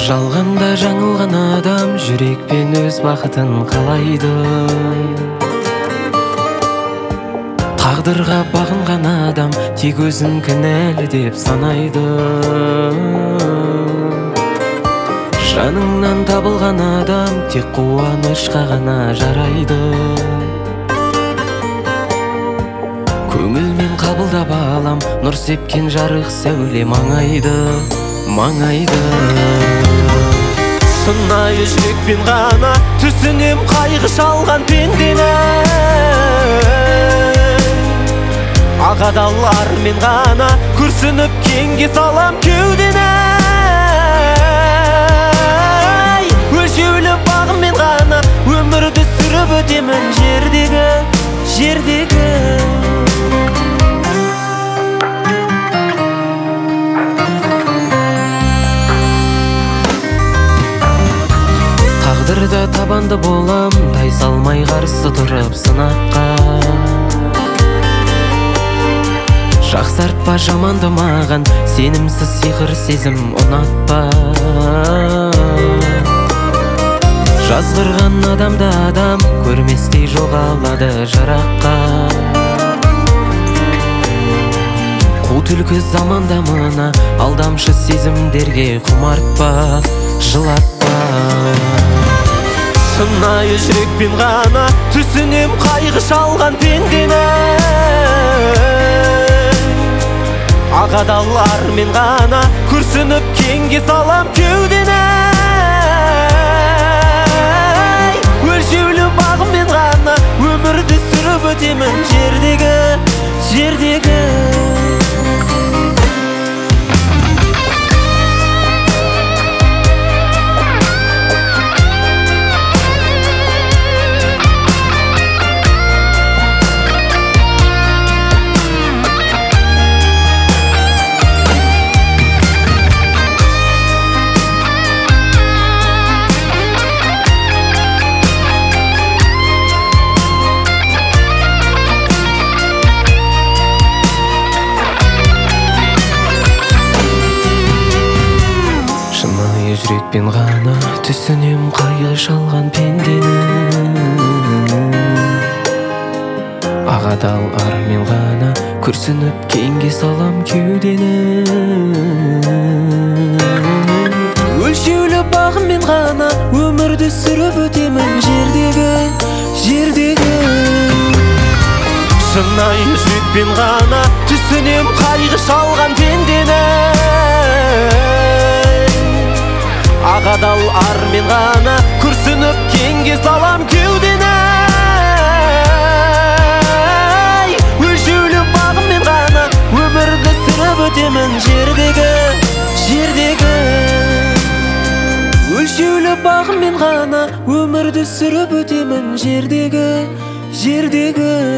Жалғанда жаңылған адам жүрекпен өз бақытын қалайды. Тағдырға бағынған адам тек өзін кінәлі деп санайды. Жаныңнан табылған адам тек қуанышқа ғана жарайды. Көңілмен қабылдап алам, нұр сепкен жарық сәуле маңайды. Шынайы жүрекпен ғана түсінем қайғы шалған пендені. Ақ адалармен ғана күрсініп кеңге салам кеудені. Өлшеулі бағыммен ғана өмірді сүріп өтемін жердегі. Тағдырда табанды болам, тай салмай қарсы тұрып сынаққа. Жақсартпа жаманды маған, сенімсіз сиқыр сезім ұнатпа. Жазғырған адамды адам көрместей жоғалады жараққа. Қу түлкі заманда мына алдамшы сезімдерге құмартпа, жылатпа. Шынайы жүрекпен ғана түсінем қайғы шалған пендені. Ақ адалармен ғана күрсініп кеңге салам кеудені. Өлшеулі бағыммен ғана өмірді сүріп өтемін жердегі. Жүрекпен ғана түсінем қайғы шалған пендені. Ақ адал армен ғана күрсініп кеңге салам кеудені. Өлшеулі бағыммен ғана өмірді сүріп өтемін жердегі. Шынайы жүрекпен ғана түсінем қайғы шалған пендені. Ақ адал армен ғана күрсініп кеңге салам кеудені. Өлшеулі бағыммен ғана өмірді сүріп өтемін жердегі. Өлшеулі бағыммен ғана өмірді сүріп өтемін жердегі.